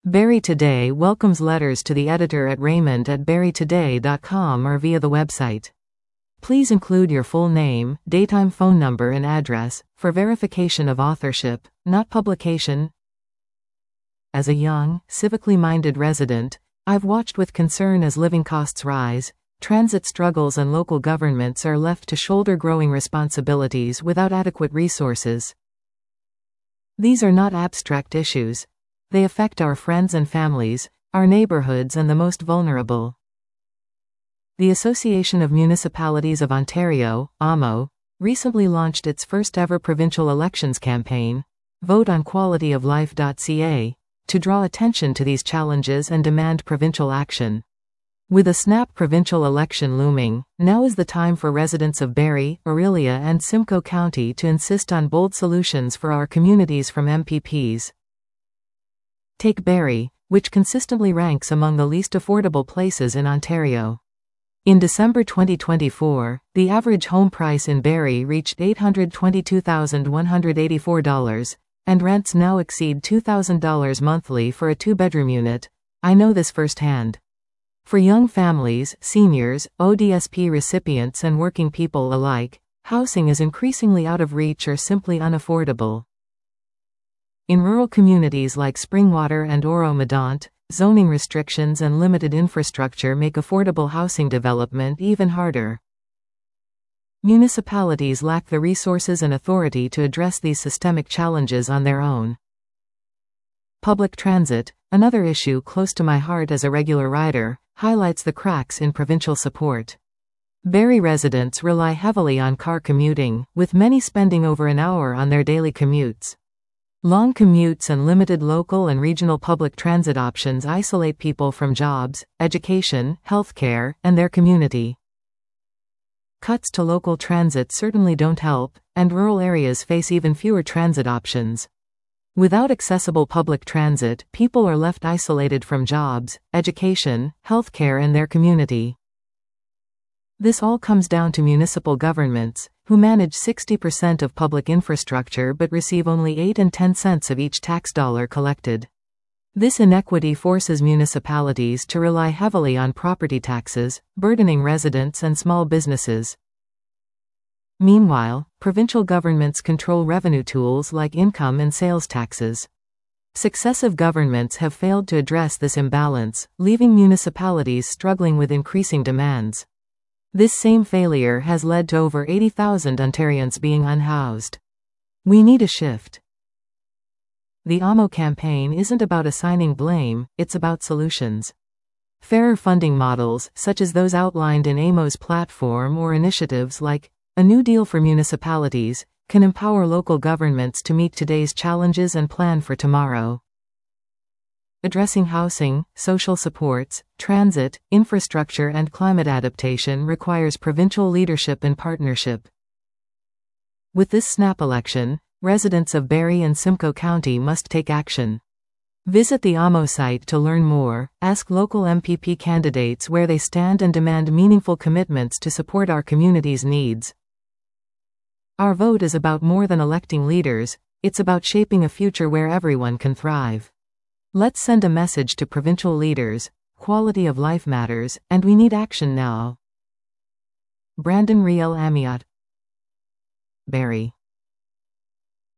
Barrie Today welcomes letters to the editor at raymond@barrietoday.com or via the website. Please include your full name, daytime phone number and address, for verification of authorship, not publication. As a young, civically minded resident, I've watched with concern as living costs rise, transit struggles and local governments are left to shoulder growing responsibilities without adequate resources. These are not abstract issues. They affect our friends and families, our neighborhoods and the most vulnerable. The Association of Municipalities of Ontario, AMO, recently launched its first-ever provincial elections campaign, voteonqualityoflife.ca, to draw attention to these challenges and demand provincial action. With a snap provincial election looming, now is the time for residents of Barrie, Orillia and Simcoe County to insist on bold solutions for our communities from MPPs. Take Barrie, which consistently ranks among the least affordable places in Ontario. In December 2024, the average home price in Barrie reached $822,184, and rents now exceed $2,000 monthly for a two-bedroom unit. I know this firsthand. For young families, seniors, ODSP recipients and working people alike, housing is increasingly out of reach or simply unaffordable. In rural communities like Springwater and Oro-Medonte, zoning restrictions and limited infrastructure make affordable housing development even harder. Municipalities lack the resources and authority to address these systemic challenges on their own. Public transit, another issue close to my heart as a regular rider, highlights the cracks in provincial support. Barrie residents rely heavily on car commuting, with many spending over an hour on their daily commutes. Long commutes and limited local and regional public transit options isolate people from jobs, education, healthcare, and their community. Cuts to local transit certainly don't help, and rural areas face even fewer transit options. Without accessible public transit, people are left isolated from jobs, education, healthcare, and their community. This all comes down to municipal governments, who manage 60% of public infrastructure but receive only 8 and 10 cents of each tax dollar collected. This inequity forces municipalities to rely heavily on property taxes, burdening residents and small businesses. Meanwhile, provincial governments control revenue tools like income and sales taxes. Successive governments have failed to address this imbalance, leaving municipalities struggling with increasing demands. This same failure has led to over 80,000 Ontarians being unhoused. We need a shift. The AMO campaign isn't about assigning blame, it's about solutions. Fairer funding models, such as those outlined in AMO's platform, or initiatives like A New Deal for Municipalities, can empower local governments to meet today's challenges and plan for tomorrow. Addressing housing, social supports, transit, infrastructure and climate adaptation requires provincial leadership and partnership. With this snap election, residents of Barrie and Simcoe County must take action. Visit the AMO site to learn more, ask local MPP candidates where they stand and demand meaningful commitments to support our community's needs. Our vote is about more than electing leaders, it's about shaping a future where everyone can thrive. Let's send a message to provincial leaders: quality of life matters, and we need action now. Brandon Riel Amiot, Barrie.